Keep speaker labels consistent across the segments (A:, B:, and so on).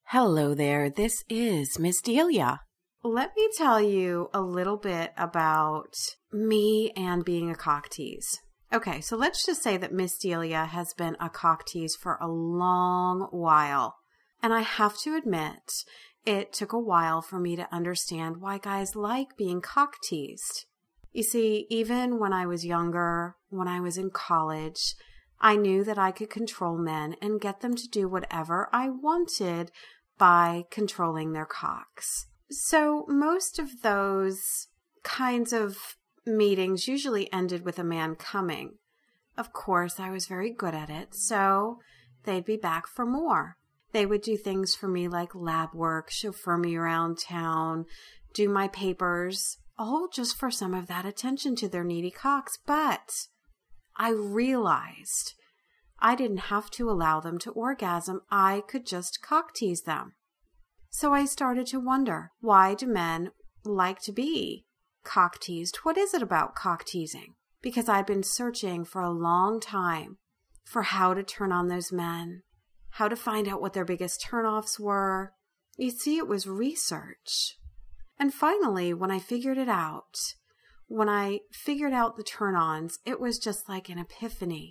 A: Hello there, this is Miss Delia. Let me tell you a little bit about me and being a cock tease. Okay, so let's just say that Miss Delia has been a cock tease for a long while. And I have to admit, it took a while for me to understand why guys like being cock teased. You see, even when I was younger, when I was in college, I knew that I could control men and get them to do whatever I wanted by controlling their cocks. So most of those kinds of meetings usually ended with a man coming. Of course, I was very good at it, so they'd be back for more. They would do things for me like lab work, chauffeur me around town, do my papers, all just for some of that attention to their needy cocks. But I realized I didn't have to allow them to orgasm. I could just cock tease them. So I started to wonder, why do men like to be cock teased? What is it about cock teasing? Because I'd been searching for a long time for how to turn on those men, how to find out what their biggest turnoffs were. You see, it was research. And finally, when I figured it out, when I figured out the turn-ons, it was just like an epiphany.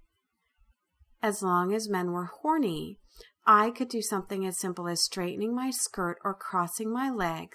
A: As long as men were horny, I could do something as simple as straightening my skirt or crossing my legs,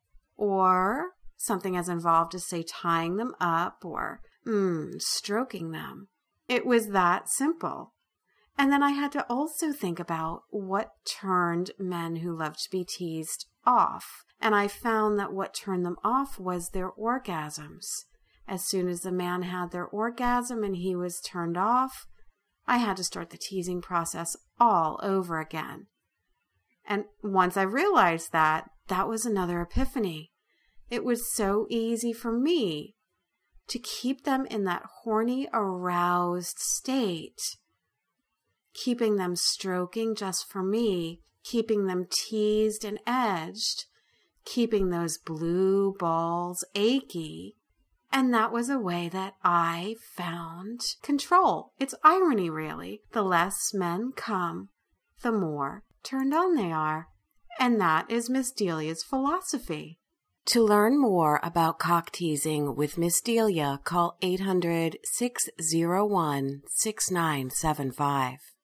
A: or something as involved as, say, tying them up or stroking them. It was that simple. And then I had to also think about what turned men who loved to be teased off. And I found that what turned them off was their orgasms. As soon as the man had their orgasm and he was turned off, I had to start the teasing process all over again. And once I realized that, that was another epiphany. It was so easy for me to keep them in that horny, aroused state, keeping them stroking just for me, keeping them teased and edged, keeping those blue balls achy. And that was a way that I found control. It's irony, really. The less men come, the more turned on they are. And that is Miss Delia's philosophy. To learn more about cock teasing with Miss Delia, call 800-601-6975.